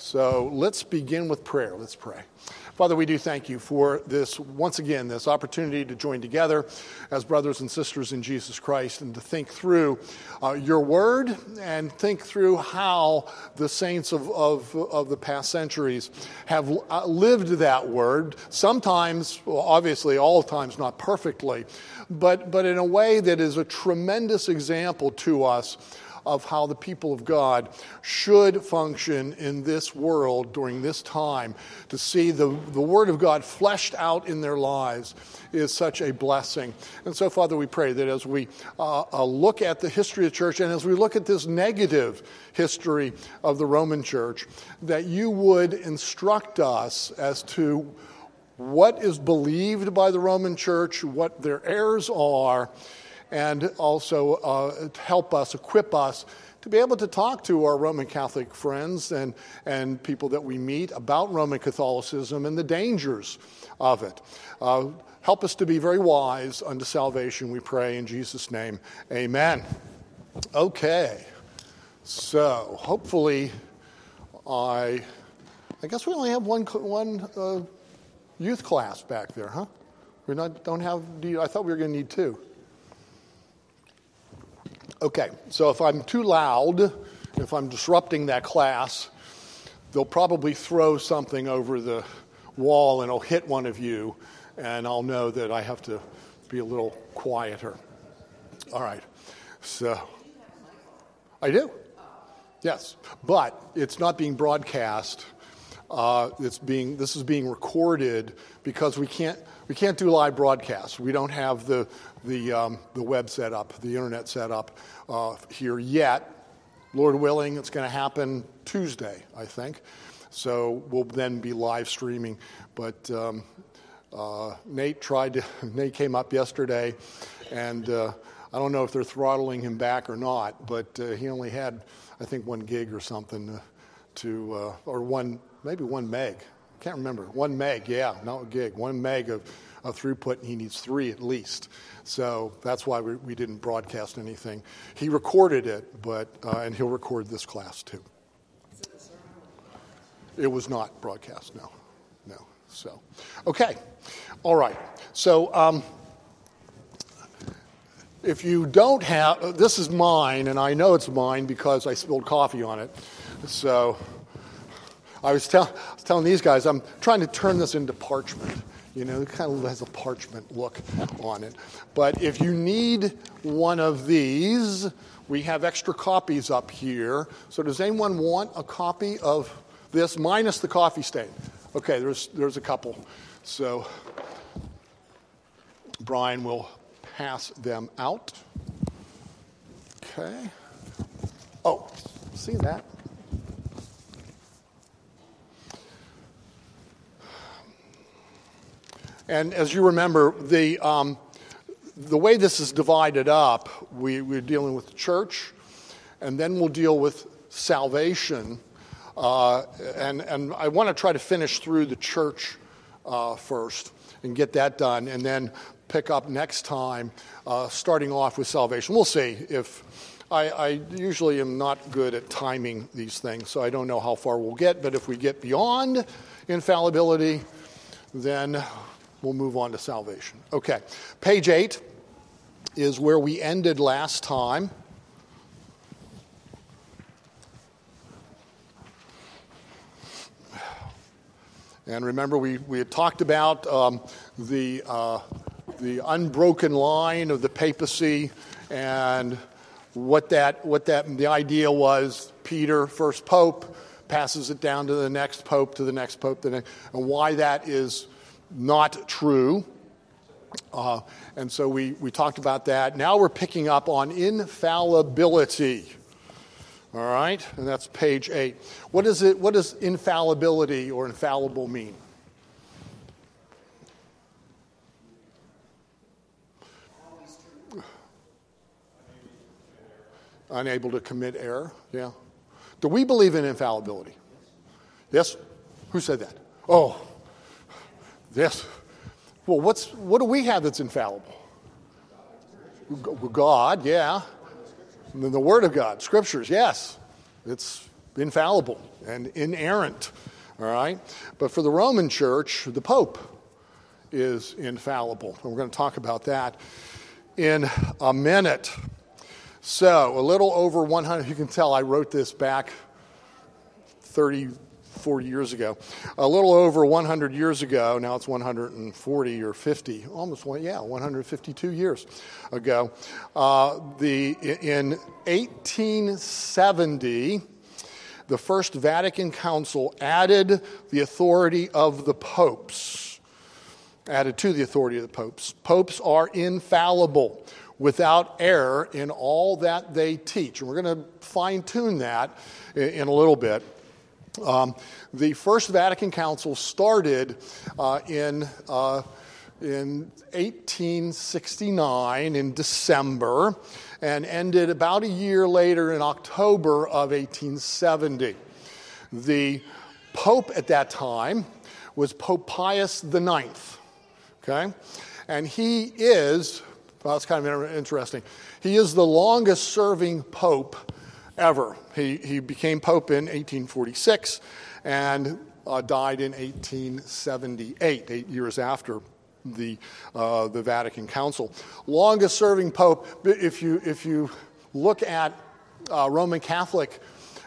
So let's begin with prayer. Let's pray. Father, we do thank you for this, once again, this opportunity to join together as brothers and sisters in Jesus Christ and to think through your word and think through how the saints of the past centuries have lived that word. Sometimes, well, obviously all times not perfectly, but in a way that is a tremendous example to us of how the people of God should function in this world during this time. To see the Word of God fleshed out in their lives is such a blessing. And so, Father, we pray that as we look at the history of the church and as we look at this negative history of the Roman Church, that you would instruct us as to what is believed by the Roman Church, what their errors are, and also help us, equip us to be able to talk to our Roman Catholic friends and people that we meet about Roman Catholicism and the dangers of it. Help us to be very wise unto salvation, we pray in Jesus' name. Amen. Okay, so hopefully I guess we only have one youth class back there, huh? Don't have. I thought we were going to need two. Okay, so if I'm too loud, if I'm disrupting that class, they'll probably throw something over the wall and it'll hit one of you, and I'll know that I have to be a little quieter. All right, so I do. Yes, but it's not being broadcast. This is being recorded because we can't do live broadcasts. We don't have the web set up, the internet set up here yet. Lord willing, it's going to happen Tuesday, I think. So we'll then be live streaming. But Nate came up yesterday, and I don't know if they're throttling him back or not, but he only had, I think, 1 gig or something or maybe 1 meg. I can't remember. 1 meg, yeah, not a gig. 1 meg of throughput, and he needs 3 at least. So that's why we didn't broadcast anything. He recorded it, but and he'll record this class too. It was not broadcast, no. So, okay, all right. So if you don't have, this is mine, and I know it's mine because I spilled coffee on it. So I was telling these guys, I'm trying to turn this into parchment. It kind of has a parchment look on it. But if you need one of these, we have extra copies up here. So does anyone want a copy of this minus the coffee stain? Okay, there's a couple. So Brian will pass them out. Okay. Oh, see that? And as you remember, the way this is divided up, we're dealing with the church, and then we'll deal with salvation. And I want to try to finish through the church first and get that done, and then pick up next time, starting off with salvation. We'll see. If I usually am not good at timing these things, so I don't know how far we'll get. But if we get beyond infallibility, then we'll move on to salvation. Okay, page 8 is where we ended last time. And remember, we had talked about the unbroken line of the papacy and what the idea was. Peter, first pope, passes it down to the next pope, and why that is not true. And so we talked about that. Now we're picking up on infallibility. All right? And that's page 8. What does infallibility or infallible mean? Unable to commit error, yeah. Do we believe in infallibility? Yes? Who said that? Oh, yes. Well, what do we have that's infallible? God, yeah. And then the Word of God, Scriptures, yes. infallible and inerrant, all right? But for the Roman Church, the Pope is infallible. And we're going to talk about that in a minute. So, a little over 100, you can tell I wrote this back 40 years ago. A little over 100 years ago, now it's 140 or 50, almost 152 years ago. In 1870, the First Vatican Council added the authority of the popes. Added to the authority of the popes. Popes are infallible, without error in all that they teach. And we're going to fine-tune that in a little bit. The First Vatican Council started in 1869 in December and ended about a year later in October of 1870. The Pope at that time was Pope Pius IX, okay? And he is, well, it's kind of interesting, he is the longest-serving Pope ever. He became Pope in 1846 and died in 1878, 8 years after the Vatican Council. Longest-serving Pope. If you look at Roman Catholic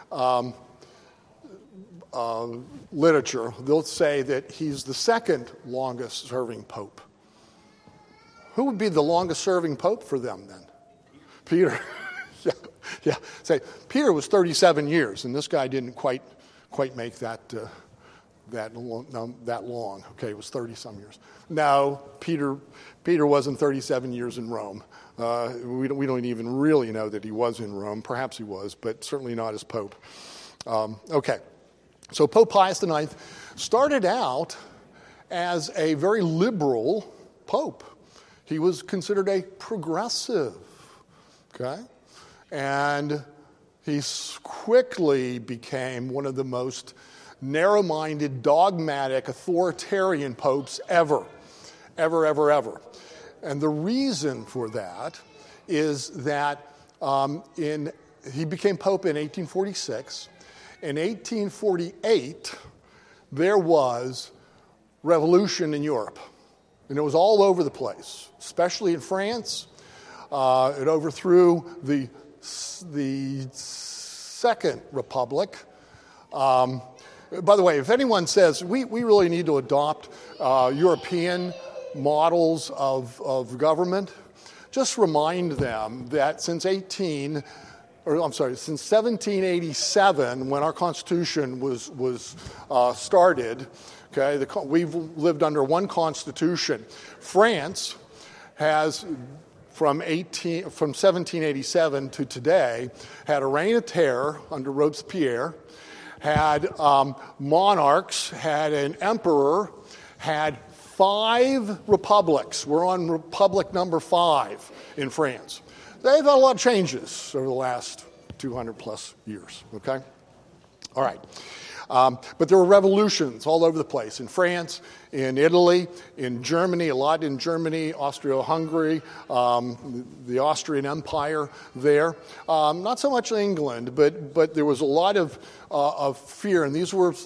literature, they'll say that he's the second longest-serving Pope. Who would be the longest-serving Pope for them then? Peter. Yeah. Say Peter was 37 years, and this guy didn't quite make that long. Okay, it was 30-some years. No, Peter wasn't 37 years in Rome. We don't even really know that he was in Rome. Perhaps he was, but certainly not as Pope. Okay, so Pope Pius IX started out as a very liberal Pope. He was considered a progressive, okay? And he quickly became one of the most narrow-minded, dogmatic, authoritarian popes ever. And the reason for that is that he became Pope in 1846. In 1848, there was revolution in Europe. And it was all over the place, especially in France. It overthrew the Second Republic. By the way, if anyone says we really need to adopt European models of government, just remind them that since 1787, when our Constitution was started, okay, we've lived under one Constitution. France has, from 1787 to today, had a reign of terror under Robespierre, had monarchs, had an emperor, had 5 republics. We're on republic number 5 in France. They've had a lot of changes over the last 200 plus years, okay? All right. But there were revolutions all over the place, in France, in Italy, in Germany, a lot in Germany, Austria-Hungary, the Austrian Empire there. Not so much in England, but there was a lot of fear, and these were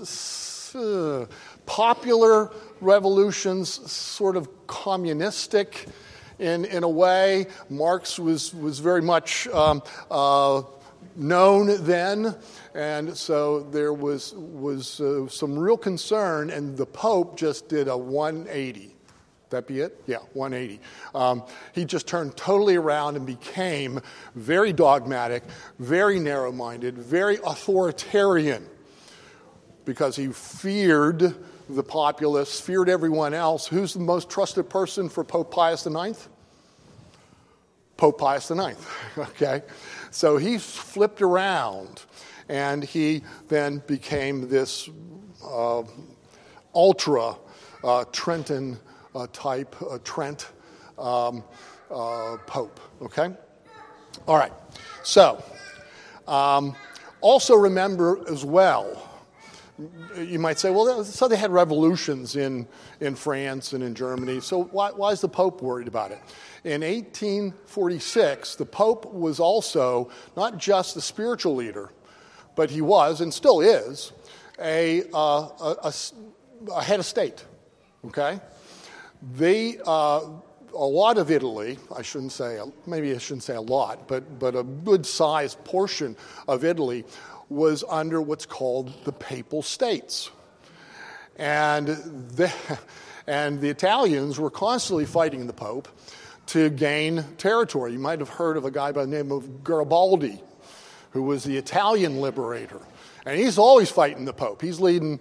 popular revolutions, sort of communistic in a way. Marx was very much known then, and so there was some real concern, and the Pope just did a 180. That be it? Yeah, 180. He just turned totally around and became very dogmatic, very narrow-minded, very authoritarian, because he feared the populace, feared everyone else. Who's the most trusted person for Pope Pius IX? Pope Pius IX, okay? So he flipped around, and he then became this ultra Trenton type Trent Pope, okay? All right, so also remember as well, you might say, well, so they had revolutions in France and in Germany, so why is the Pope worried about it? In 1846, the Pope was also not just the spiritual leader, but he was and still is a head of state. Okay, a lot of Italy, maybe I shouldn't say a lot, but a good-sized portion of Italy was under what's called the Papal States. And the Italians were constantly fighting the Pope to gain territory. You might have heard of a guy by the name of Garibaldi, who was the Italian liberator. And he's always fighting the Pope. He's leading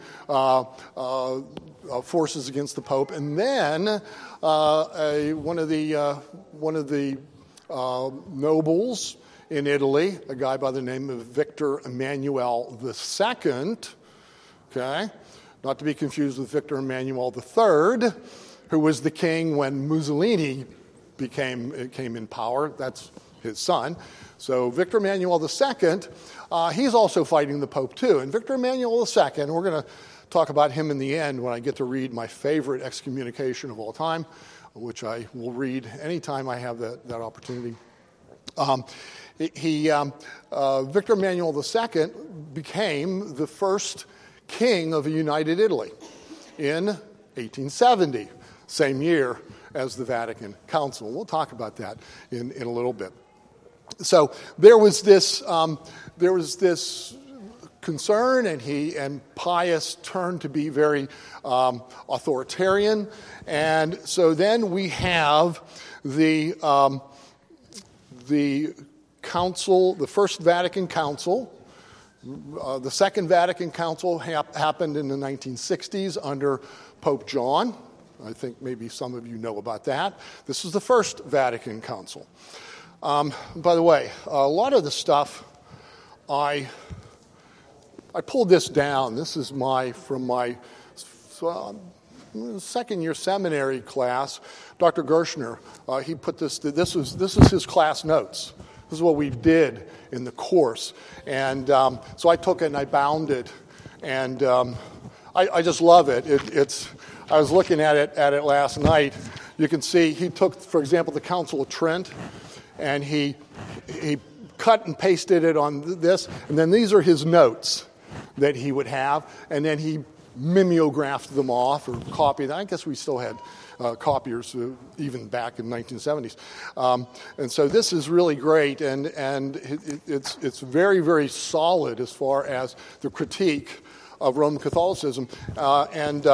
forces against the Pope. And then one of the nobles in Italy, a guy by the name of Victor Emmanuel II, okay, not to be confused with Victor Emmanuel III, who was the king when Mussolini came in power. That's his son. So Victor Emmanuel II, he's also fighting the Pope too. And Victor Emmanuel II, we're going to talk about him in the end when I get to read my favorite excommunication of all time, which I will read anytime I have that opportunity. Victor Emmanuel II became the first king of a united Italy in 1870, same year as the Vatican Council. We'll talk about that in a little bit. So there was this concern, and Pius turned to be very authoritarian, and so then we have the council, the First Vatican Council. The Second Vatican Council happened in the 1960s under Pope John. I think maybe some of you know about that. This is the First Vatican Council. By the way, a lot of the stuff, I pulled this down. This is from my second-year seminary class. Dr. Gershner, he put this is his class notes. This is what we did in the course. And so I took it and I bound it. And I just love it. I was looking at it last night. You can see he took, for example, the Council of Trent, and he cut and pasted it on this. And then these are his notes that he would have. And then he mimeographed them off or copied. I guess we still had copiers even back in the 1970s. And so this is really great, and it's very, very solid as far as the critique of Roman Catholicism, and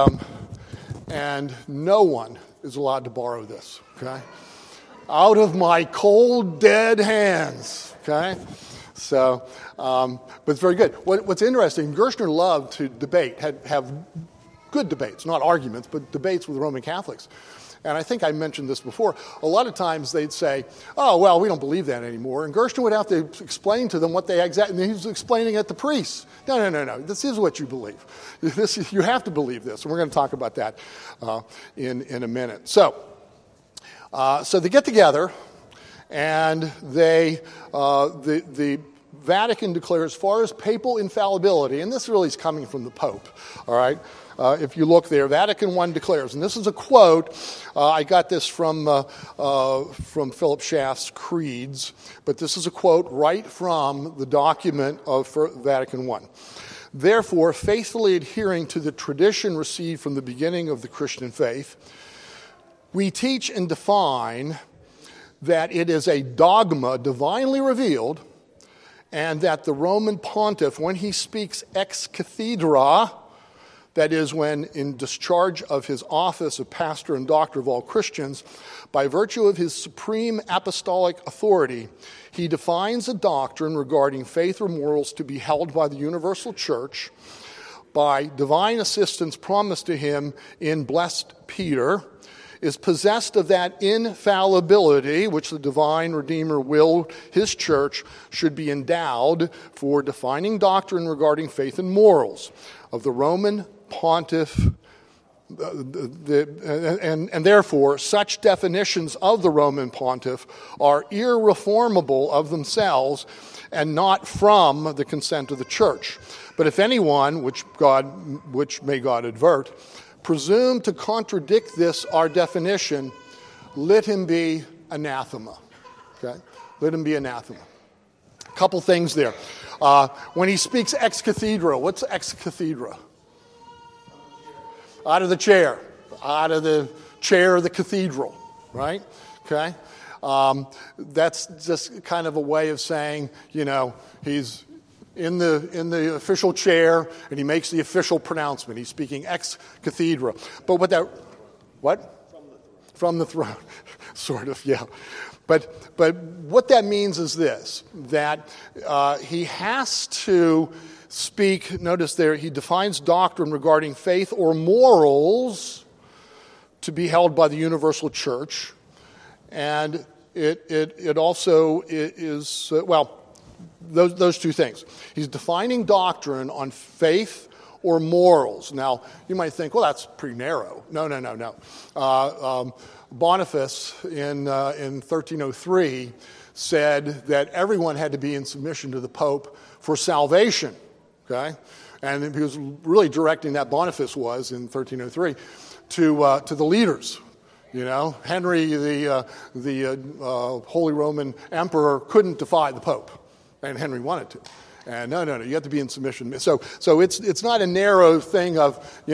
no one is allowed to borrow this, okay? Out of my cold, dead hands, okay? So, but it's very good. What's interesting, Gershner loved to debate, have good debates, not arguments, but debates with Roman Catholics. And I think I mentioned this before. A lot of times they'd say, oh, well, we don't believe that anymore. And Gershner would have to explain to them what they exactly, and he was explaining it to priests. No. This is what you believe. You have to believe this. And we're going to talk about that in a minute. So they get together, and the Vatican declares, as far as papal infallibility, and this really is coming from the Pope, all right? If you look there, Vatican I declares, and this is a quote. I got this from Philip Schaff's Creeds, but this is a quote right from the document of Vatican I. Therefore, faithfully adhering to the tradition received from the beginning of the Christian faith, we teach and define that it is a dogma divinely revealed, and that the Roman pontiff, when he speaks ex cathedra, that is, when in discharge of his office of pastor and doctor of all Christians, by virtue of his supreme apostolic authority, he defines a doctrine regarding faith or morals to be held by the universal church by divine assistance promised to him in blessed Peter, is possessed of that infallibility which the divine Redeemer willed his church should be endowed for defining doctrine regarding faith and morals of the Roman pontiff, and therefore such definitions of the Roman pontiff are irreformable of themselves and not from the consent of the church. But if anyone, which may God avert, presume to contradict this, our definition, let him be anathema. Okay? Let him be anathema. couple things there. When he speaks ex cathedra, what's ex cathedra? Out of the chair. Out of the chair of the cathedral, right? Okay? That's just kind of a way of saying, he's in the official chair and he makes the official pronouncement. He's speaking ex cathedra. But what? From the throne. Sort of, yeah. But what that means is this, that he has to speak, notice there, he defines doctrine regarding faith or morals to be held by the universal church. And it also is, those two things. He's defining doctrine on faith or morals. Now, you might think, well, that's pretty narrow. No. Boniface in 1303 said that everyone had to be in submission to the Pope for salvation. Okay? And he was really directing that, Boniface was in 1303, to the leaders. Henry, the Holy Roman Emperor, couldn't defy the Pope, and Henry wanted to. And no, you have to be in submission. So it's not a narrow thing of,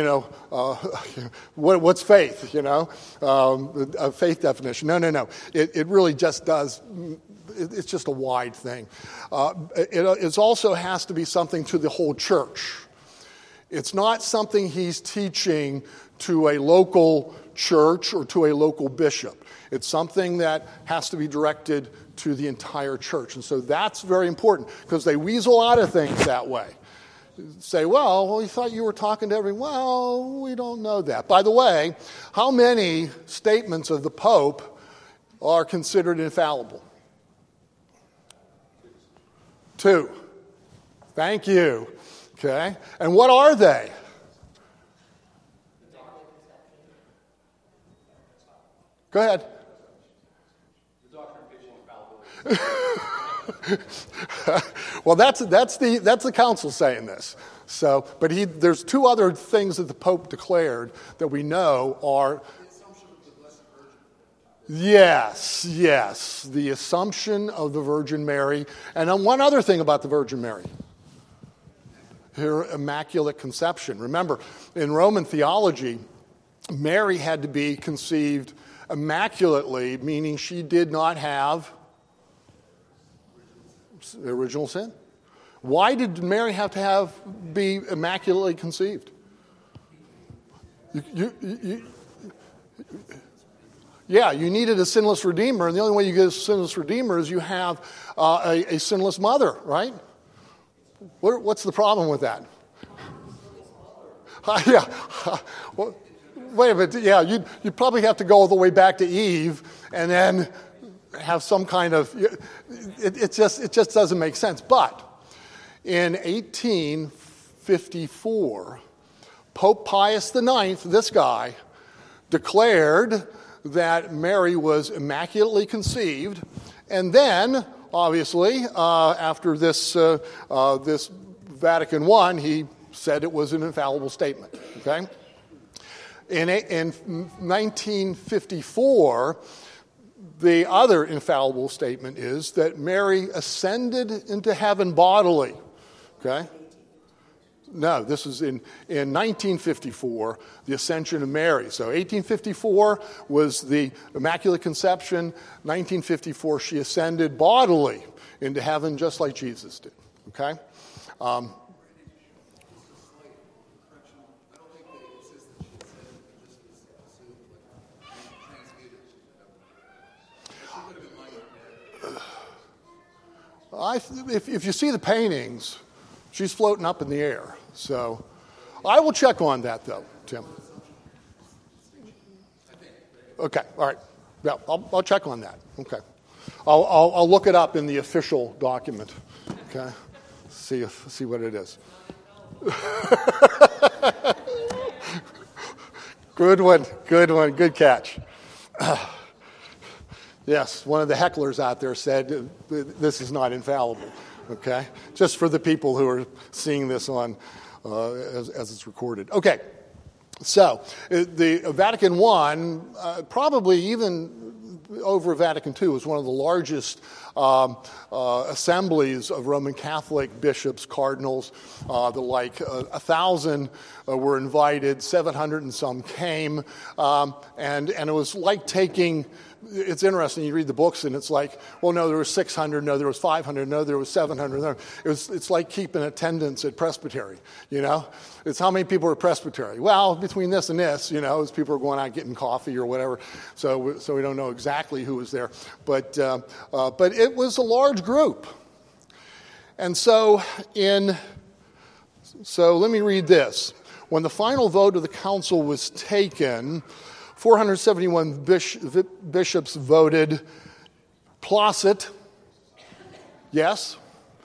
what's faith, a faith definition. No. It really just does. It's just a wide thing. It also has to be something to the whole church. It's not something he's teaching to a local church or to a local bishop. It's something that has to be directed to the entire church. And so that's very important because they weasel out of things that way. Say, well, we thought you were talking to everyone. Well, we don't know that. By the way, how many statements of the Pope are considered infallible? 2. Thank you. Okay. And what are they? Go ahead. Well, that's the council saying this. So, but there's 2 other things that the Pope declared that we know are. The assumption of the Blessed Virgin. Yes, the assumption of the Virgin Mary, and then one other thing about the Virgin Mary. Her Immaculate Conception. Remember, in Roman theology, Mary had to be conceived immaculately, meaning she did not have original sin. Why did Mary have to be immaculately conceived? You needed a sinless redeemer, and the only way you get a sinless redeemer is you have a sinless mother, right? What's the problem with that? Well, wait a minute. Yeah, you'd probably have to go all the way back to Eve, and then have some kind of. It just doesn't make sense. But in 1854, Pope Pius IX, this guy, declared that Mary was immaculately conceived, and then, obviously, after this Vatican I, he said it was an infallible statement. Okay. In 1954, the other infallible statement is that Mary ascended into heaven bodily. Okay? No, this is in 1954, the ascension of Mary. So 1854 was the Immaculate Conception. 1954, she ascended bodily into heaven just like Jesus did. Okay? If you see the paintings, she's floating up in the air. So I will check on that, though, Tim. Okay, all right. Yeah, I'll check on that. Okay. I'll look it up in the official document. Okay. See what it is. Good one. Good catch. Yes, one of the hecklers out there said this is not infallible. Okay, just for the people who are seeing this on as it's recorded. Okay, so the Vatican I, probably even over at Vatican II. It was one of the largest assemblies of Roman Catholic bishops, cardinals. 1,000 were invited, 700 and some came, and it was like taking. It's interesting, you read the books and it's like, well, no, there was 600, no, there was 500, no, there was 700. No. It's like keeping attendance at Presbytery, It's how many people are at Presbytery. Well, between this and this, as people are going out getting coffee or whatever, so we don't know exactly who was there. But it was a large group. And so let me read this. When the final vote of the council was taken, 471 bishops voted placet, yes.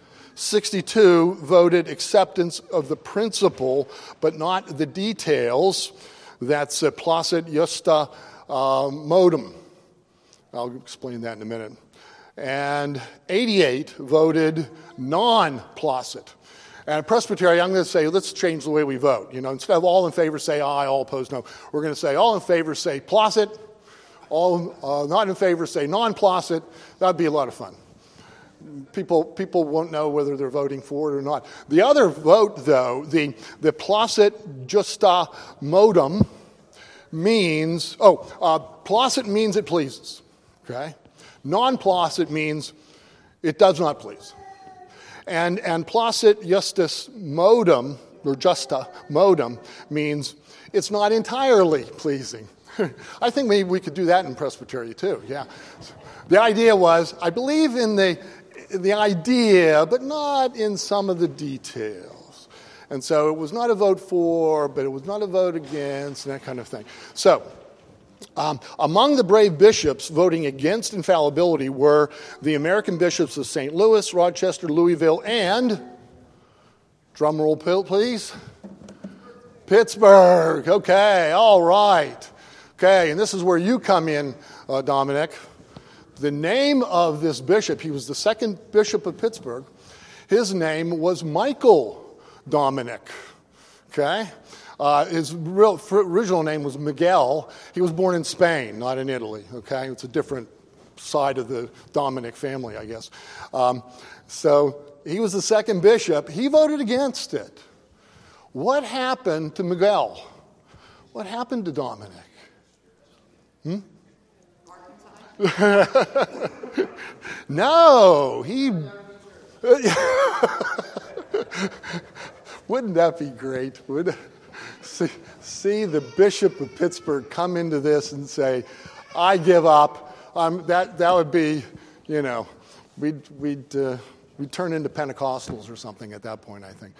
62 voted acceptance of the principle, but not the details. That's placet justa modum. I'll explain that in a minute. And 88 voted non-placet. And Presbytery, I'm going to say, let's change the way we vote. Instead of all in favor, say aye, all opposed, no. We're going to say all in favor, say placet. All not in favor, say non-placet. That'd be a lot of fun. People won't know whether they're voting for it or not. The other vote, though, the placet justa modum means, placet means it pleases. Okay? Non-placet means it does not please. And placet justus modum, or justa modum, means it's not entirely pleasing. I think maybe we could do that in Presbytery too, yeah. The idea was, I believe in the idea, but not in some of the details. And so it was not a vote for, but it was not a vote against, and that kind of thing. So, among the brave bishops voting against infallibility were the American bishops of St. Louis, Rochester, Louisville, and, drumroll please, Pittsburgh. Okay, all right. Okay, and this is where you come in, Dominic. The name of this bishop, he was the second bishop of Pittsburgh, his name was Michael Dominic. Okay? His original name was Miguel. He was born in Spain, not in Italy. Okay, it's a different side of the Dominic family, I guess. So he was the second bishop. He voted against it. What happened to Miguel? What happened to Dominic? No, he. Wouldn't that be great? See the Bishop of Pittsburgh come into this and say, I give up. That would be, we'd turn into Pentecostals or something at that point, I think.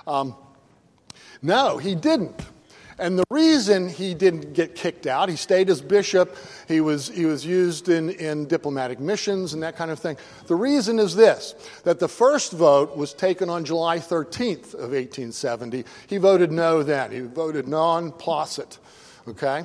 No, he didn't. And the reason he didn't get kicked out, he stayed as bishop, he was used in diplomatic missions and that kind of thing. The reason is this, that the first vote was taken on July 13th of 1870. He voted no then. He voted non-placet, okay?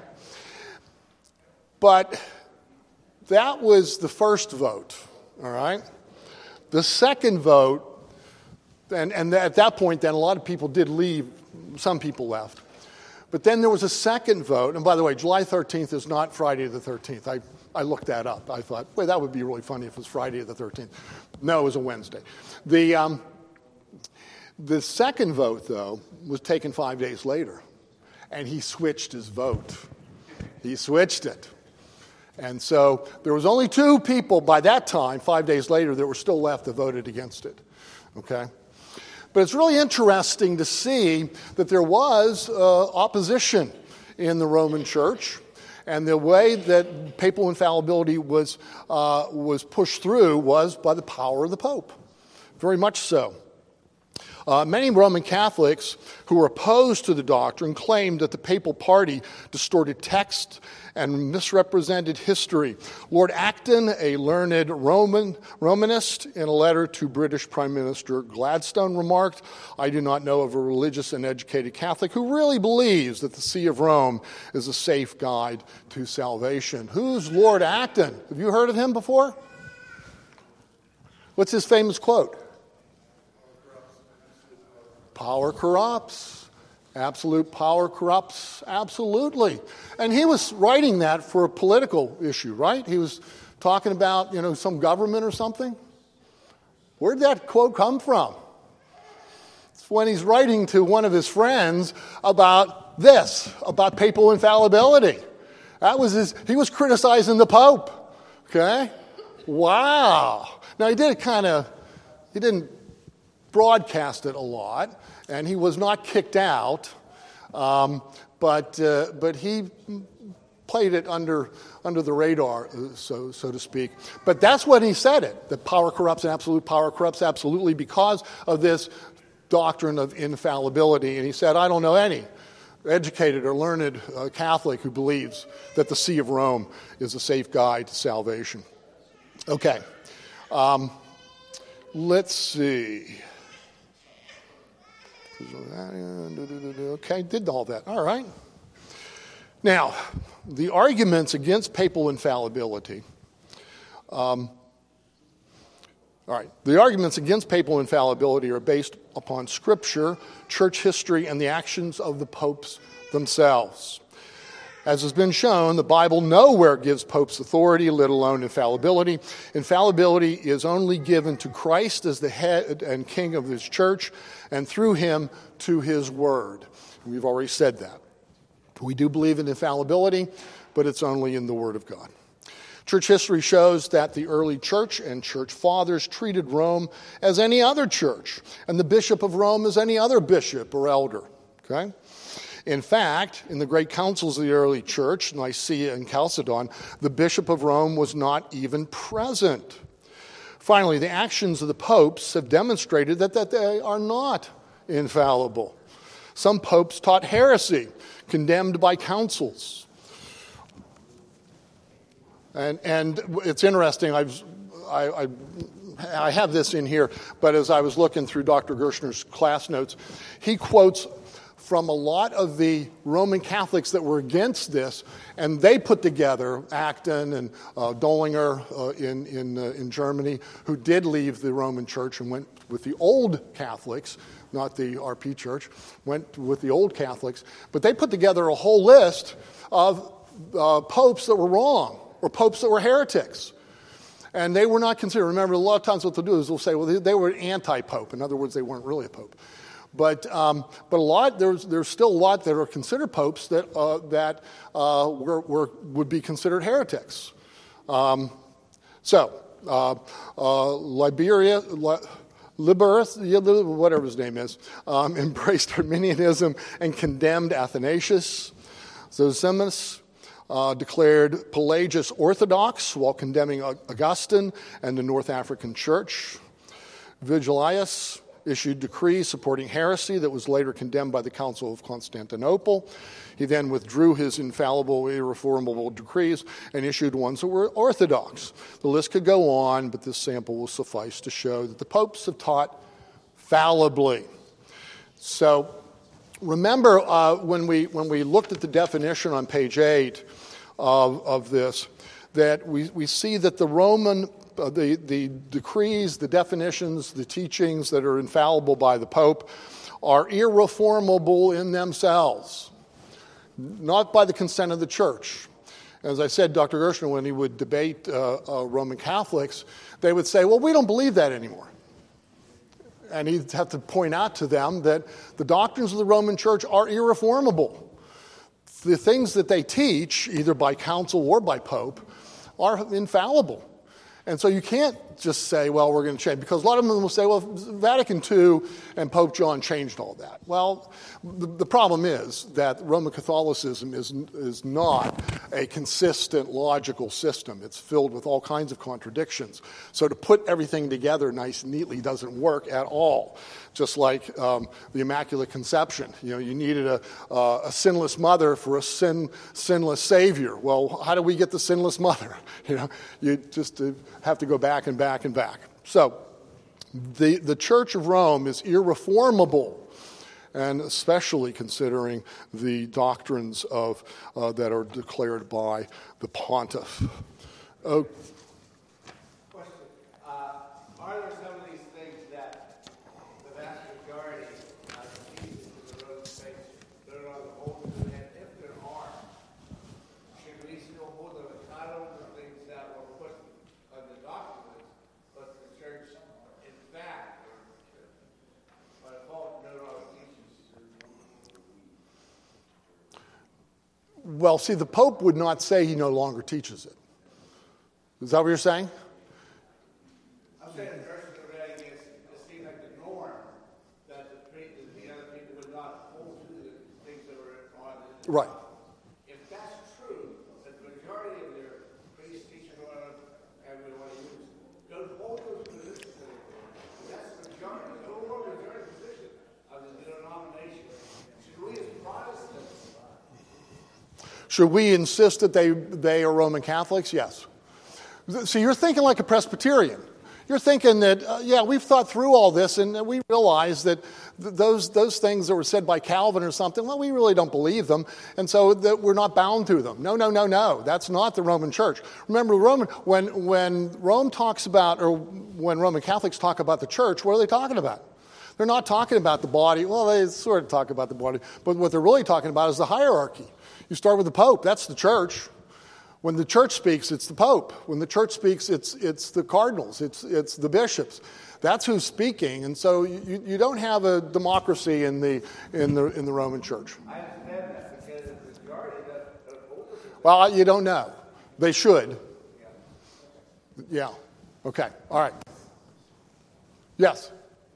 But that was the first vote, all right? The second vote, and at that point then a lot of people did leave, some people left. But then there was a second vote, and by the way, July 13th is not Friday the 13th. I looked that up. I thought, well, that would be really funny if it was Friday the 13th. No, it was a Wednesday. The second vote, though, was taken 5 days later, and he switched his vote. He switched it. And so there was only 2 people by that time, 5 days later, that were still left that voted against it. Okay? But it's really interesting to see that there was opposition in the Roman Church, and the way that papal infallibility was pushed through was by the power of the Pope, very much so. Many Roman Catholics who were opposed to the doctrine claimed that the papal party distorted text and misrepresented history. Lord Acton, a learned Romanist, in a letter to British Prime Minister Gladstone remarked, I do not know of a religious and educated Catholic who really believes that the See of Rome is a safe guide to salvation. Who's Lord Acton? Have you heard of him before? What's his famous quote? Power corrupts, Absolute power corrupts absolutely. And he was writing that for a political issue, right? He was talking about, some government or something. Where'd that quote come from? It's when he's writing to one of his friends about this, about papal infallibility. He was criticizing the Pope. Okay? Wow. Now he didn't broadcast it a lot, and he was not kicked out, but he played it under the radar, so to speak. But that's when he said it, that power corrupts and absolute power corrupts absolutely because of this doctrine of infallibility. And he said, I don't know any educated or learned Catholic who believes that the See of Rome is a safe guide to salvation. Okay. Let's see. Okay, did all that. All right. Now, the arguments against papal infallibility. The arguments against papal infallibility are based upon Scripture, church history, and the actions of the popes themselves. As has been shown, the Bible nowhere gives popes authority, let alone infallibility. Infallibility is only given to Christ as the head and king of his church, and through him to his word. We've already said that. We do believe in infallibility, but it's only in the word of God. Church history shows that the early church and church fathers treated Rome as any other church, and the bishop of Rome as any other bishop or elder. Okay? In fact, in the great councils of the early church, Nicaea and Chalcedon, the bishop of Rome was not even present. Finally, the actions of the popes have demonstrated that they are not infallible. Some popes taught heresy, condemned by councils. And it's interesting, I have this in here, but as I was looking through Dr. Gershner's class notes, he quotes from a lot of the Roman Catholics that were against this, and they put together Acton and Dollinger in Germany, who did leave the Roman Church and went with the old Catholics, not the RP Church, went with the old Catholics. But they put together a whole list of popes that were wrong, or popes that were heretics. And they were not considered. Remember, a lot of times what they'll do is they'll say, well, they were anti-pope. In other words, they weren't really a pope. But a lot there's still a lot that are considered popes that would be considered heretics. Liberus, whatever his name is, embraced Arminianism and condemned Athanasius. Zosimus declared Pelagius orthodox while condemning Augustine and the North African Church. Vigilius issued decrees supporting heresy that was later condemned by the Council of Constantinople. He then withdrew his infallible, irreformable decrees and issued ones that were orthodox. The list could go on, but this sample will suffice to show that the popes have taught fallibly. So remember when we looked at the definition on page 8 of this, that we see that the Roman the decrees, the definitions, the teachings that are infallible by the Pope are irreformable in themselves, not by the consent of the Church. As I said, Dr. Gershner, when he would debate Roman Catholics, they would say, well, we don't believe that anymore. And he'd have to point out to them that the doctrines of the Roman Church are irreformable. The things that they teach, either by council or by Pope, are infallible. And so you can't just say, well, we're going to change, because a lot of them will say, well, Vatican II and Pope John changed all that. Well, the problem is that Roman Catholicism is not a consistent, logical system. It's filled with all kinds of contradictions. So to put everything together nice and neatly doesn't work at all. Just like the Immaculate Conception. You needed a sinless mother for a sinless Savior. Well, how do we get the sinless mother? You just have to go back and back and back. So the Church of Rome is irreformable, and especially considering the doctrines of that are declared by the pontiff. Question. Are there some of these things that the vast majority of the Roman faith Well, see, the Pope would not say he no longer teaches it. Is that what you're saying? I'm saying the verses are read against, it seems like the norm that the other people would not hold to the things that were on the Right. If that's true, that the majority of their priests, teachers, whatever we want to use, don't hold those positions anymore. That's the majority, the overall majority position of the denomination. Should we as Protestants, Should we insist that they are Roman Catholics? Yes. See, you're thinking like a Presbyterian. You're thinking that, we've thought through all this, and we realize that those things that were said by Calvin or something, well, we really don't believe them, and so that we're not bound to them. No. That's not the Roman Church. Remember, when Rome talks about, or when Roman Catholics talk about the church, what are they talking about? They're not talking about the body. Well, they sort of talk about the body, but what they're really talking about is the hierarchy. You start with the Pope. That's the church. When the church speaks, it's the Pope. When the church speaks, it's the cardinals. It's the bishops. That's who's speaking. And so you don't have a democracy in the Roman Church. I understand that because the majority that hold the position. Well, you don't know. They should. Yeah. Okay. All right. Yes.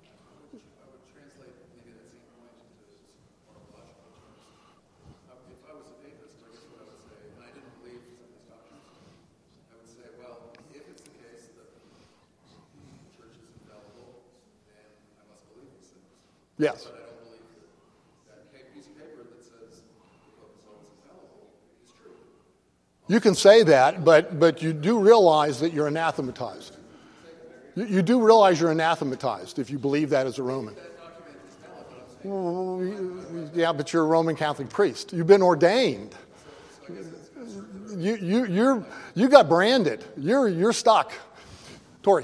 Yes. But I don't believe that piece of paper that says the Pope is always infallible is true. You can say that, but you do realize that you're anathematized. You do realize you're anathematized if you believe that as a Roman. Yeah, but you're a Roman Catholic priest. You've been ordained. You got branded. You're stuck. Tori.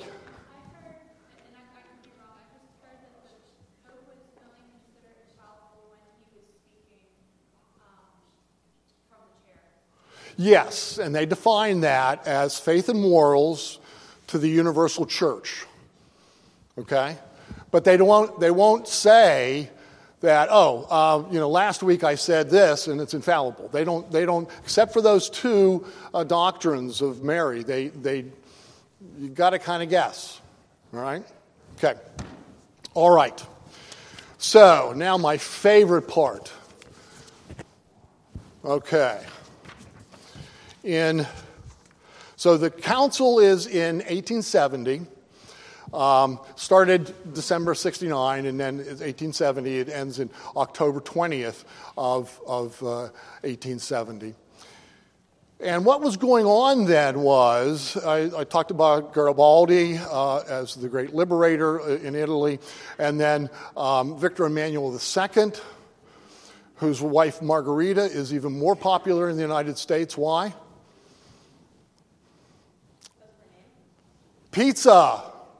Yes, and they define that as faith and morals to the universal church. Okay? But they won't say that, last week I said this and it's infallible. They don't except for those two doctrines of Mary, you got to kind of guess. All right? Okay. All right. So, now my favorite part. Okay. So the council is in 1870, started December 69, and then it's 1870. It ends in October 20th of 1870. And what was going on then was, I talked about Garibaldi as the great liberator in Italy, and then Victor Emmanuel II, whose wife Margarita is even more popular in the United States. Why? Pizza.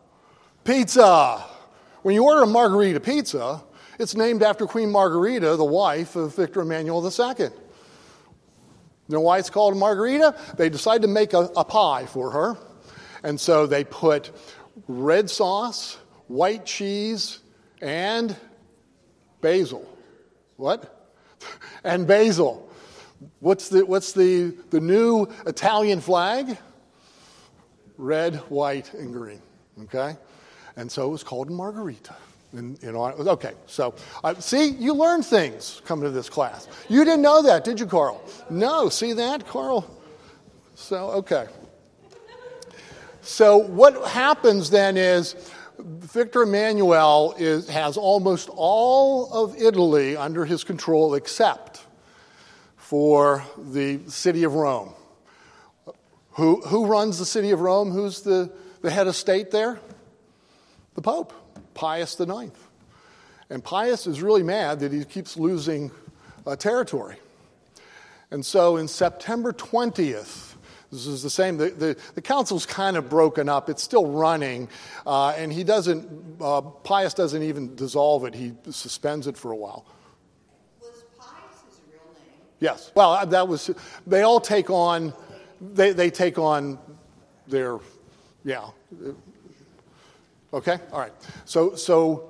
When you order a margarita pizza, it's named after Queen Margarita, the wife of Victor Emmanuel II. You know why it's called a margarita? They decided to make a pie for her. And so they put red sauce, white cheese, and basil. What? And basil. What's the new Italian flag? Red, white, and green. Okay? And so it was called a margarita. Okay, so see, you learn things coming to this class. You didn't know that, did you, Carl? No, see that, Carl? So, okay. So what happens then is Victor Emmanuel has almost all of Italy under his control except for the city of Rome. Who runs the city of Rome? Who's the head of state there? The Pope, Pius IX. And Pius is really mad that he keeps losing territory. And so in September 20th, this is the same, the council's kind of broken up. It's still running, and Pius doesn't even dissolve it. He suspends it for a while. Was Pius his real name? Yes. Well, they all take on, they take on their, yeah. Okay? All right. So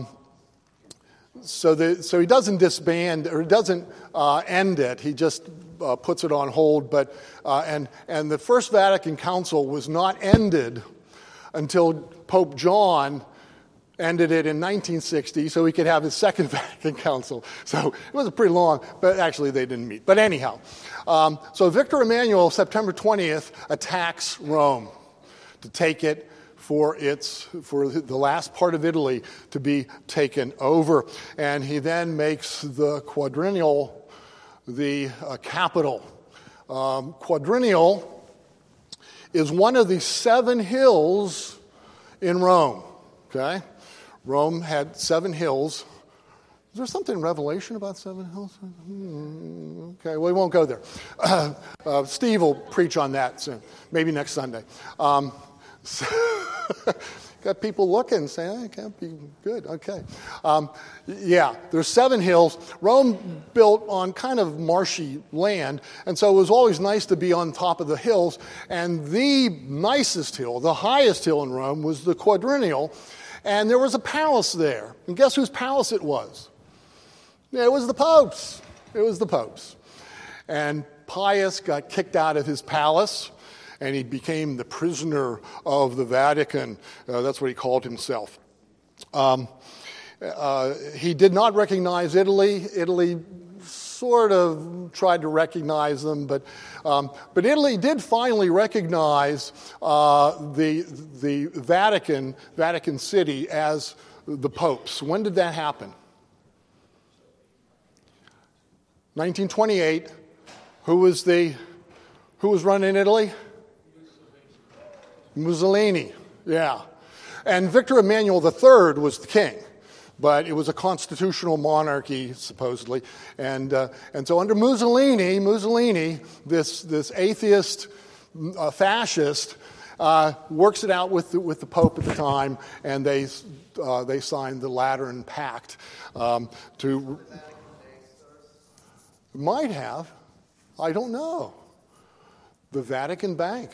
he doesn't disband, or he doesn't end it. He just puts it on hold. But and the First Vatican Council was not ended until Pope John ended it in 1960, so he could have his Second Vatican Council. So it was pretty long, but actually they didn't meet. But anyhow, so Victor Emmanuel, September 20th, attacks Rome to take it for the last part of Italy to be taken over. And he then makes the Quadrennial the capital. Quadrennial is one of the 7 hills in Rome, okay? Rome had 7 hills. Is there something in Revelation about 7 hills? Okay, well, we won't go there. Steve will preach on that soon, maybe next Sunday. Got people looking, saying, it can't be good. Okay. Yeah, there's 7 hills. Rome built on kind of marshy land, and so it was always nice to be on top of the hills. And the nicest hill, the highest hill in Rome, was the Quadrennial, and there was a palace there. And guess whose palace it was? Yeah, it was the Pope's. It was the Pope's. And Pius got kicked out of his palace, and he became the prisoner of the Vatican. That's what he called himself. He did not recognize Italy. Italy sort of tried to recognize them, but Italy did finally recognize the Vatican City as the Pope's. When did that happen? 1928. Who was running Italy? Mussolini, yeah. And Victor Emmanuel III was the king, but it was a constitutional monarchy, supposedly. And so under Mussolini, this atheist fascist, works it out with the Pope at the time, and they signed the Lateran Pact to... Might have. I don't know. The Vatican Bank.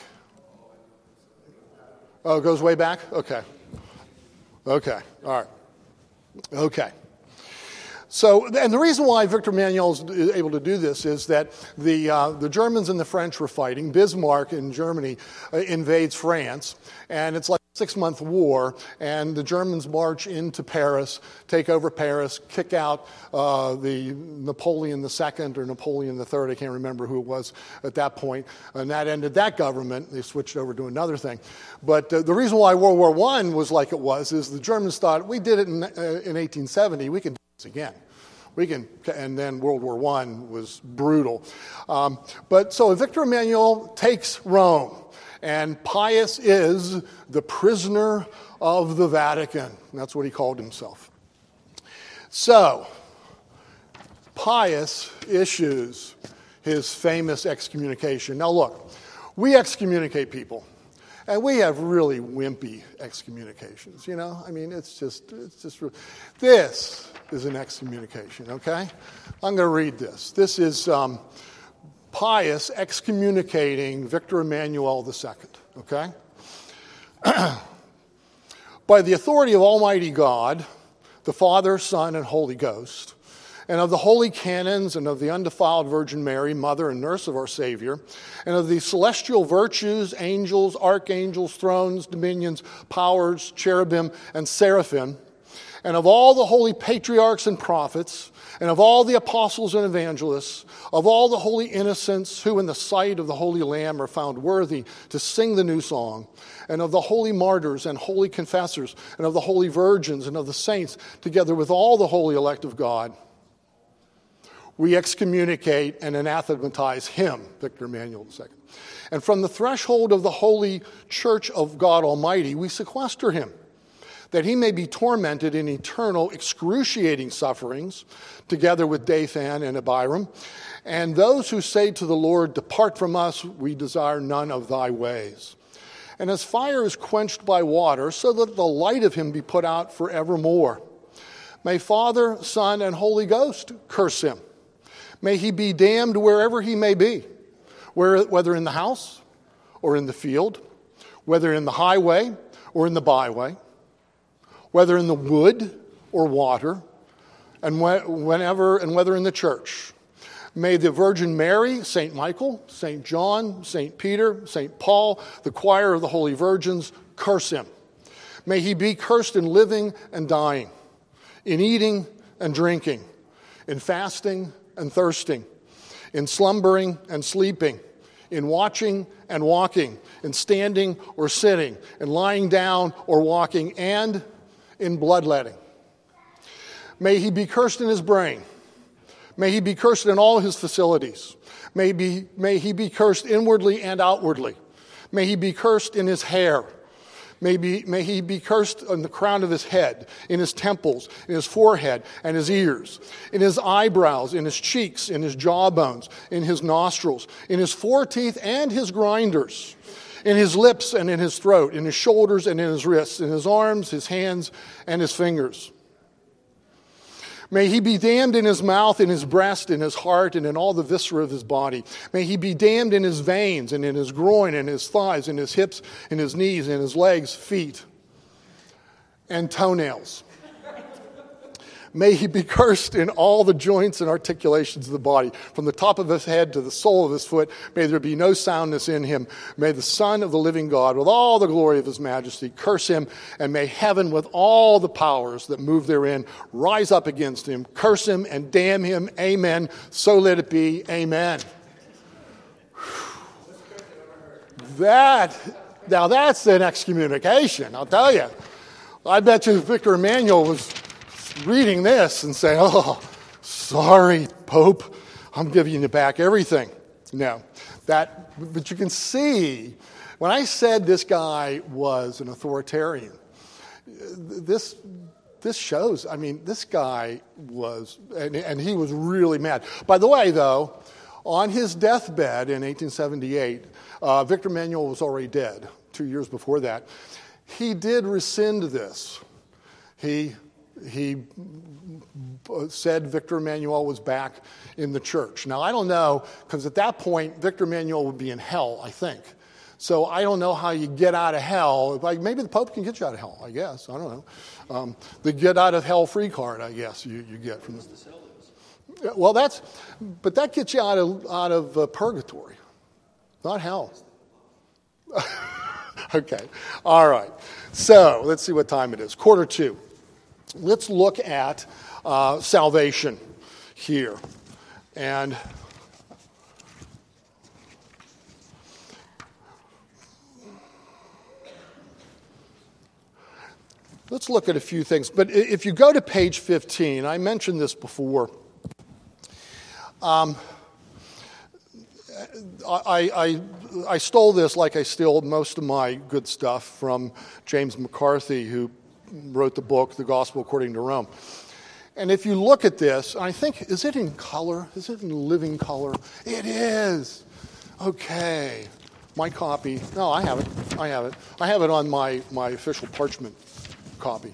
Oh, it goes way back? Okay. Okay. All right. Okay. So, and the reason why Victor Emmanuel is able to do this is that the Germans and the French were fighting. Bismarck in Germany invades France, and it's like a 6-month war, and the Germans march into Paris, take over Paris, kick out the Napoleon II or Napoleon III, I can't remember who it was at that point, and that ended that government. They switched over to another thing. But the reason why World War I was like it was is the Germans thought, we did it in 1870, we can do this again. And then World War I was brutal. But so Victor Emmanuel takes Rome, and Pius is the prisoner of the Vatican. That's what he called himself. So, Pius issues his famous excommunication. Now look, we excommunicate people, and we have really wimpy excommunications, you know? I mean, it's just this is an excommunication, okay? I'm going to read this. This is Pius excommunicating Victor Emmanuel II, okay? By the authority of Almighty God, the Father, Son, and Holy Ghost, and of the holy canons, and of the undefiled Virgin Mary, mother and nurse of our Savior, and of the celestial virtues, angels, archangels, thrones, dominions, powers, cherubim, and seraphim, and of all the holy patriarchs and prophets, and of all the apostles and evangelists, of all the holy innocents who in the sight of the Holy Lamb are found worthy to sing the new song, and of the holy martyrs and holy confessors, and of the holy virgins and of the saints, together with all the holy elect of God, we excommunicate and anathematize him, Victor Emmanuel II. And from the threshold of the holy church of God Almighty, we sequester him, that he may be tormented in eternal, excruciating sufferings, together with Dathan and Abiram, and those who say to the Lord, depart from us, we desire none of thy ways. And as fire is quenched by water, so that the light of him be put out forevermore. May Father, Son, and Holy Ghost curse him. May he be damned wherever he may be, whether in the house or in the field, whether in the highway or in the byway, whether in the wood or water, and whenever and whether in the church. May the Virgin Mary, St. Michael, St. John, St. Peter, St. Paul, the choir of the holy virgins, curse him. May he be cursed in living and dying, in eating and drinking, in fasting and thirsting, in slumbering and sleeping, in watching and walking, in standing or sitting, in lying down or walking, and in bloodletting. May he be cursed in his brain. May he be cursed in all his facilities. May he be cursed inwardly and outwardly. May he be cursed in his hair. May he be cursed on the crown of his head, in his temples, in his forehead and his ears, in his eyebrows, in his cheeks, in his jawbones, in his nostrils, in his foreteeth and his grinders, in his lips and in his throat, in his shoulders and in his wrists, in his arms, his hands, and his fingers. May he be damned in his mouth, in his breast, in his heart, and in all the viscera of his body. May he be damned in his veins, and in his groin, and his thighs, and his hips, and his knees, and his legs, feet, and toenails. May he be cursed in all the joints and articulations of the body, from the top of his head to the sole of his foot. May there be no soundness in him. May the Son of the living God, with all the glory of his majesty, curse him, and may heaven, with all the powers that move therein, rise up against him, curse him, and damn him. Amen. So let it be. Amen. Now that's an excommunication, I'll tell you. I bet you Victor Emmanuel was reading this and saying, "Oh, sorry, Pope, I'm giving you back everything." No, but you can see, when I said this guy was an authoritarian, this shows, this guy was, and he was really mad. By the way, though, on his deathbed in 1878, Victor Emmanuel was already dead 2 years before that. He did rescind this. He said Victor Emmanuel was back in the church. Now, I don't know, because at that point, Victor Emmanuel would be in hell, I think. So I don't know how you get out of hell. Like, maybe the Pope can get you out of hell, I guess. I don't know. The get out of hell free card, I guess, you get from this. Well, but that gets you out of purgatory, not hell. Okay, all right. So let's see what time it is. 1:45. Let's look at salvation here. And let's look at a few things. But if you go to page 15, I mentioned this before. I stole this, like I steal most of my good stuff, from James McCarthy, who wrote the book, The Gospel According to Rome. And if you look at this, I think, is it in color? Is it in living color? It is. Okay. My copy. No, I have it. I have it on my official parchment copy.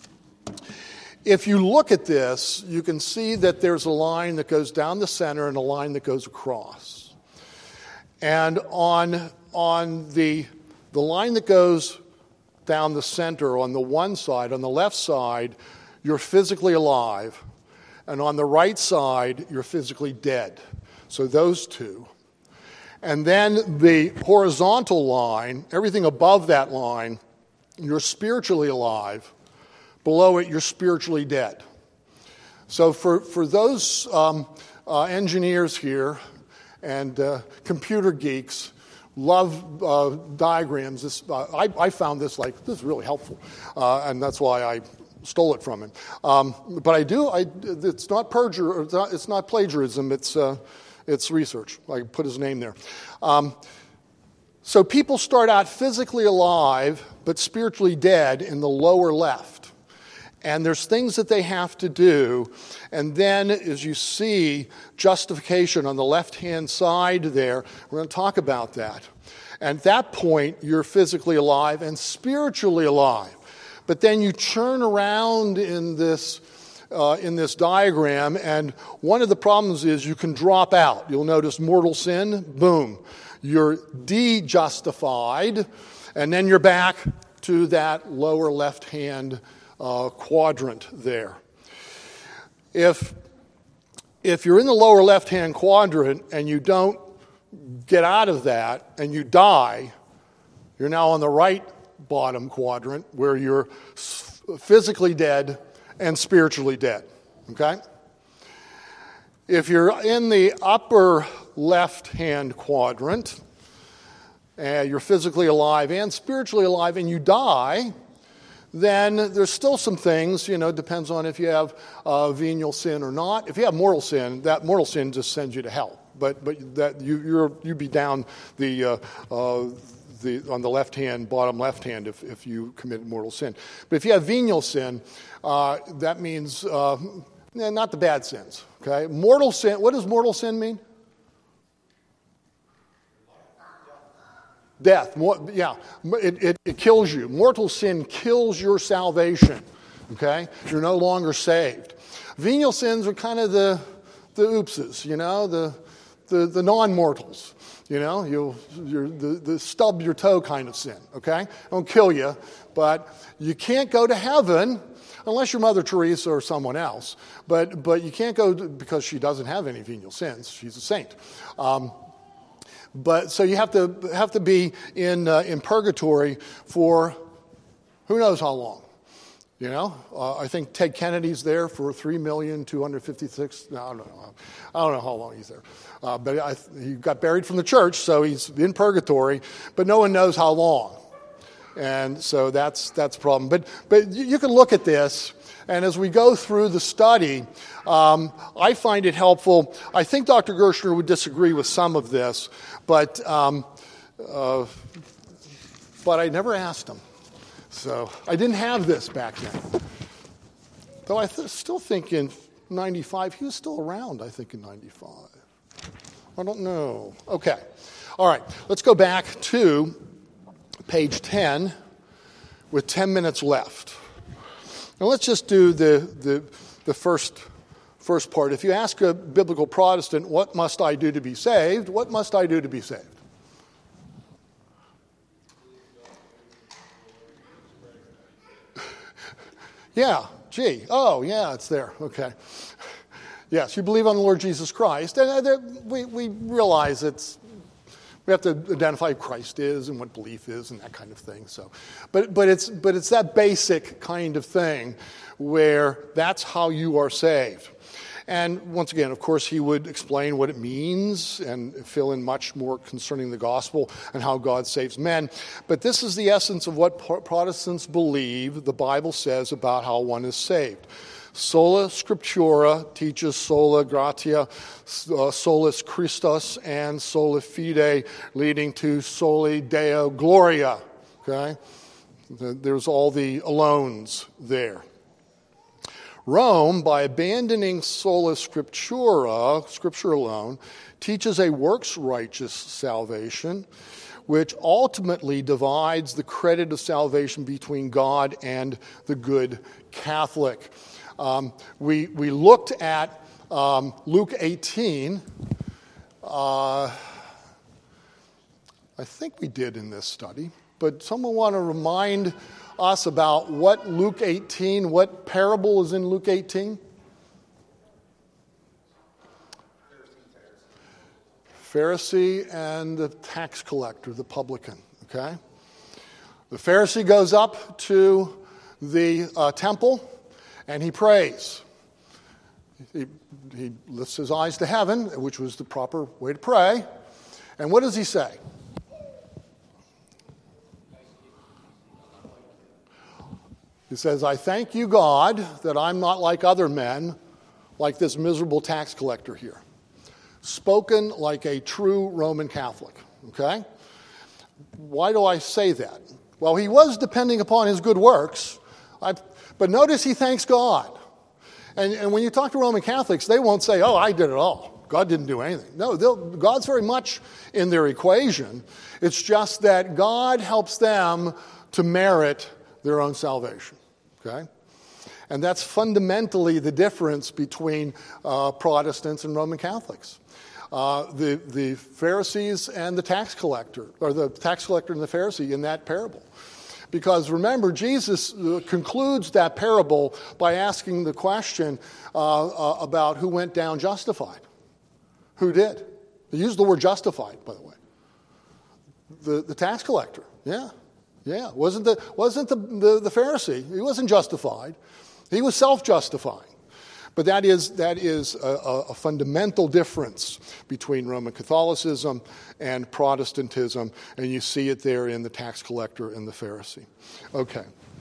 If you look at this, you can see that there's a line that goes down the center and a line that goes across. And on the line that goes down the center, on the one side, on the left side, you're physically alive. And on the right side, you're physically dead. So those two. And then the horizontal line, everything above that line, you're spiritually alive. Below it, you're spiritually dead. So for those engineers here and computer geeks, love diagrams. I found this this is really helpful, and that's why I stole it from him. But it's not it's not plagiarism. It's research. I put his name there. So people start out physically alive but spiritually dead in the lower left. And there's things that they have to do. And then, as you see, justification on the left-hand side there, we're going to talk about that. And at that point, you're physically alive and spiritually alive. But then you turn around in this diagram, and one of the problems is you can drop out. You'll notice mortal sin, boom. You're de-justified, and then you're back to that lower left-hand quadrant there. If if you're in the lower left-hand quadrant and you don't get out of that and you die, you're now on the right bottom quadrant where you're physically dead and spiritually dead, okay? If you're in the upper left-hand quadrant, you're physically alive and spiritually alive, and you die, then there's still some things, depends on if you have venial sin or not. If you have mortal sin, that mortal sin just sends you to hell. But that you'd be down on the left hand, bottom left hand, if you commit mortal sin. But if you have venial sin, that means not the bad sins. Okay, mortal sin. What does mortal sin mean? Death. Yeah, it kills you. Mortal sin kills your salvation. Okay, you're no longer saved. Venial sins are kind of the oopses, the non-mortals. You're the stub your toe kind of sin. Okay, don't kill you, but you can't go to heaven unless you're Mother Teresa or someone else. But you can't go because she doesn't have any venial sins. She's a saint. But so you have to be in purgatory for who knows how long. I think Ted Kennedy's there for 3,256,000. I don't know how long he's there. But he got buried from the church, so he's in purgatory. But no one knows how long, and so that's a problem. But you can look at this. And as we go through the study, I find it helpful. I think Dr. Gershner would disagree with some of this, but I never asked him. So I didn't have this back then. Though I still think in 95, he was still around, I think, in 95. I don't know. Okay. All right. Let's go back to page 10 with 10 minutes left. Now let's just do the first part. If you ask a biblical Protestant, what must I do to be saved? What must I do to be saved? Yeah, it's there. Okay. Yes, you believe on the Lord Jesus Christ. And we realize we have to identify who Christ is and what belief is and that kind of thing. So, but it's that basic kind of thing where that's how you are saved. And once again, of course, he would explain what it means and fill in much more concerning the gospel and how God saves men. But this is the essence of what Protestants believe the Bible says about how one is saved. Sola Scriptura teaches sola gratia, solus Christus, and sola fide, leading to soli Deo gloria. Okay? There's all the alones there. Rome, by abandoning sola Scriptura, Scripture alone, teaches a works-righteous salvation, which ultimately divides the credit of salvation between God and the good Catholic. We looked at Luke 18. I think we did in this study, but someone want to remind us about what Luke 18, what parable is in Luke 18? Pharisee and the tax collector, the publican, okay? The Pharisee goes up to the temple and he prays. He lifts his eyes to heaven, which was the proper way to pray. And what does he say? He says, I thank you, God, that I'm not like other men, like this miserable tax collector here. Spoken like a true Roman Catholic, okay? Why do I say that? Well, he was depending upon his good works, but notice he thanks God. And when you talk to Roman Catholics, they won't say, I did it all. God didn't do anything. No, God's very much in their equation. It's just that God helps them to merit their own salvation, okay? And that's fundamentally the difference between Protestants and Roman Catholics. The Pharisees and the tax collector, or the tax collector and the Pharisee in that parable. Because remember, Jesus concludes that parable by asking the question about who went down justified. Who did? He used the word justified, by the way. The tax collector. Yeah. Wasn't the Pharisee. He wasn't justified. He was self-justifying. But that is a fundamental difference between Roman Catholicism and Protestantism, and you see it there in the tax collector and the Pharisee. Okay.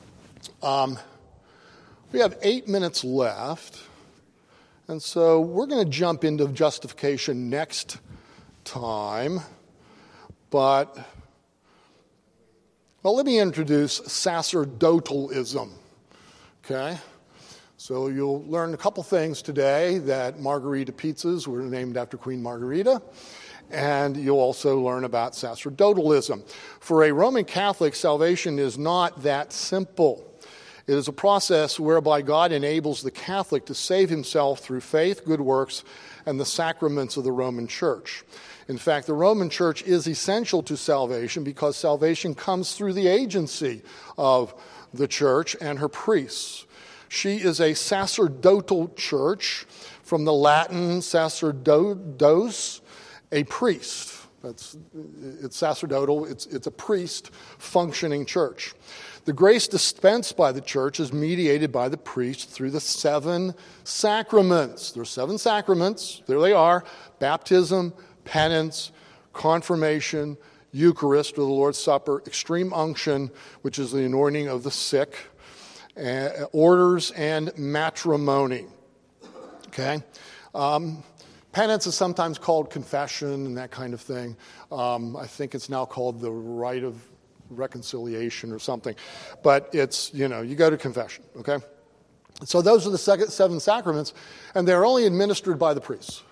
We have 8 minutes left, and so we're going to jump into justification next time. But, well, let me introduce sacerdotalism. Okay? So you'll learn a couple things today, that margarita pizzas were named after Queen Margarita, and you'll also learn about sacerdotalism. For a Roman Catholic, salvation is not that simple. It is a process whereby God enables the Catholic to save himself through faith, good works, and the sacraments of the Roman Church. In fact, the Roman Church is essential to salvation because salvation comes through the agency of the Church and her priests. She is a sacerdotal church, from the Latin sacerdotes, a priest. It's sacerdotal, it's a priest functioning church. The grace dispensed by the church is mediated by the priest through the 7 sacraments. There are 7 sacraments, there they are: baptism, penance, confirmation, Eucharist or the Lord's Supper, extreme unction, which is the anointing of the sick, orders, and matrimony. Okay? Penance is sometimes called confession and that kind of thing. I think it's now called the rite of reconciliation or something. But it's, you go to confession, okay? So those are the 7 sacraments, and they're only administered by the priests.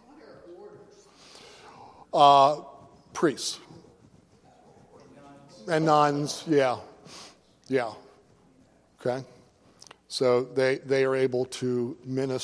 Priests. And nuns, yeah. Okay? So they are able to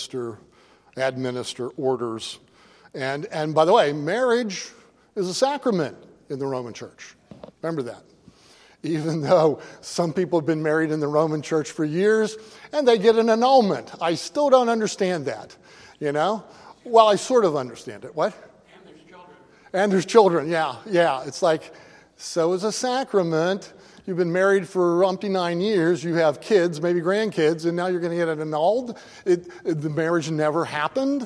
administer orders. And by the way, marriage is a sacrament in the Roman Church. Remember that. Even though some people have been married in the Roman Church for years and they get an annulment. I still don't understand that, Well, I sort of understand it. What? And there's children, yeah. It's like, so is a sacrament. You've been married for 9 years, you have kids, maybe grandkids, and now you're going to get it annulled? The marriage never happened?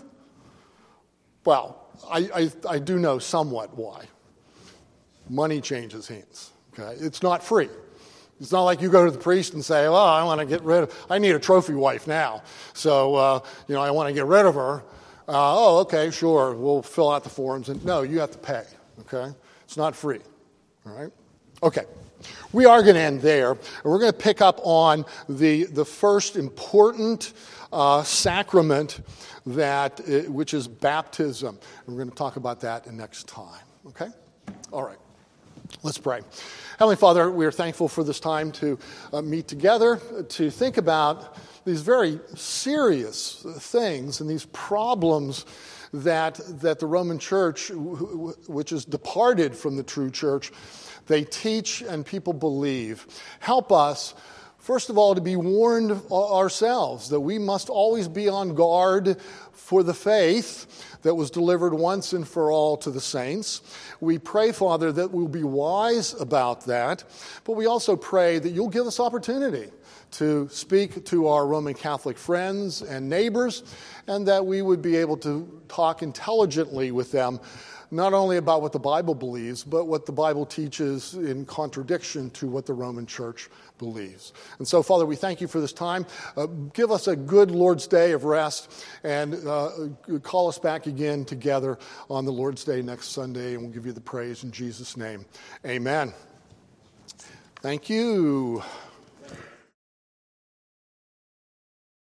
Well, I do know somewhat why. Money changes hands, okay? It's not free. It's not like you go to the priest and say, well, I need a trophy wife now, so, I want to get rid of her. Okay, sure, we'll fill out the forms. And no, you have to pay, okay? It's not free, all right? Okay, we are going to end there. And we're going to pick up on the first important sacrament, which is baptism. And we're going to talk about that next time, okay? All right, let's pray. Heavenly Father, we are thankful for this time to meet together, to think about these very serious things and these problems that the Roman Church, which is departed from the true church, they teach and people believe. Help us, first of all, to be warned ourselves that we must always be on guard for the faith that was delivered once and for all to the saints. We pray, Father, that we'll be wise about that, but we also pray that you'll give us opportunity to speak to our Roman Catholic friends and neighbors, and that we would be able to talk intelligently with them, not only about what the Bible believes, but what the Bible teaches in contradiction to what the Roman Church believes. And so, Father, we thank you for this time. Give us a good Lord's Day of rest, and call us back again together on the Lord's Day next Sunday, and we'll give you the praise in Jesus' name. Amen. Thank you.